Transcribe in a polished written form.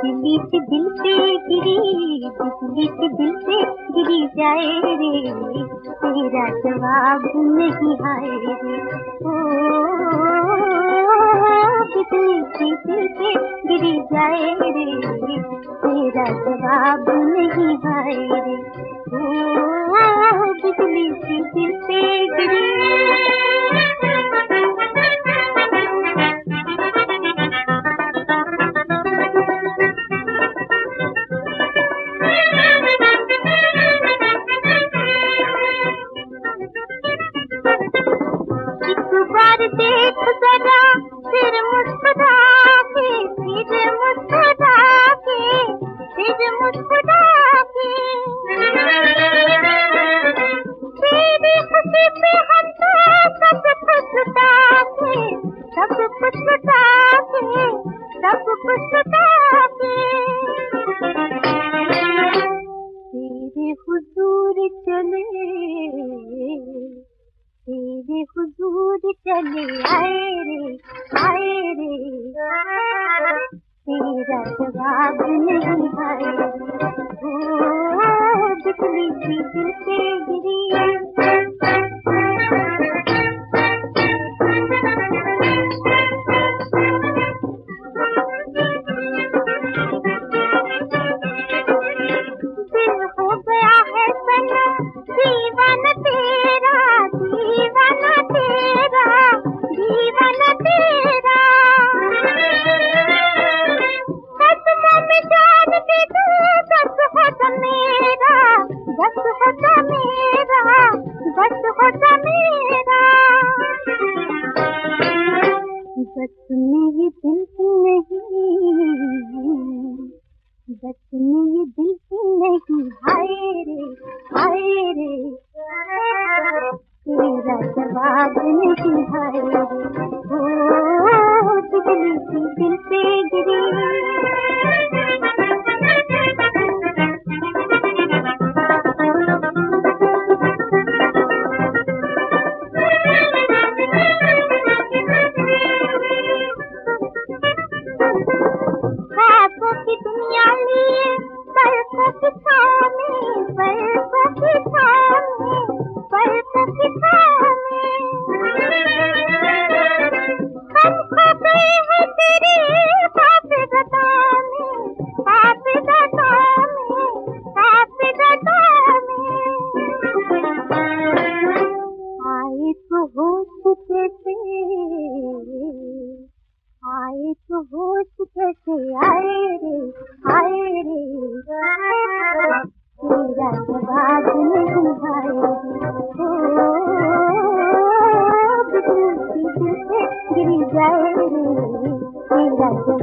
बिजली से दिल पे गिरी, बिजली से दिल पे गिरी जाए रे, तेरा जवाब नहीं आए रे। ओ बिजली से दिल पे गिरी जाए रे, तेरा जवाब नहीं आए रे। ओ बिजली से दिल पे गिरी। देख जरा फिर मुस्कुरा के, फिर मुस्कुरा के, फिर मुस्कुरा के, तेरी खुशी पे हम तो सब कुछ लुटा के, सब कुछ लुटा के, सब कुछ लुटा के, तेरे हुजूर चले, तेरे हुजूर चले आए रे, आए रे, तेरा जवाब नहीं आए रे। ओ बिजली सी दिल पे गिरी। दिल हो गया है सनम दीवाना तेरा, दीवाना तेरा, दीवाना तेरा, कदमों में जान दे तू, बस होता मेरा, बस होता मेरा, बस होता मेरा, बस मेरी दिल की नहीं, बस मेरी दिल की नहीं, हाय रे, हाय रे, तेरा जवाब नहीं आए रे। ओ बिजली सी दिल पे गिरी। ख्वाबों की दुनिया लिए पलकों की छाँव में, पलकों की छाँव में, पलकों की छाँव में, हम खो गए हैं तेरे हाफिज़ता में, हाफिज़ता में, हाफिज़ता में, आए तो होश कैसे, आए तो होश कैसे आए रे, आए रे, तेरा जवाब नहीं आए रे। ओ बिजली सी दिल पे गिरी जाए रे, तेरा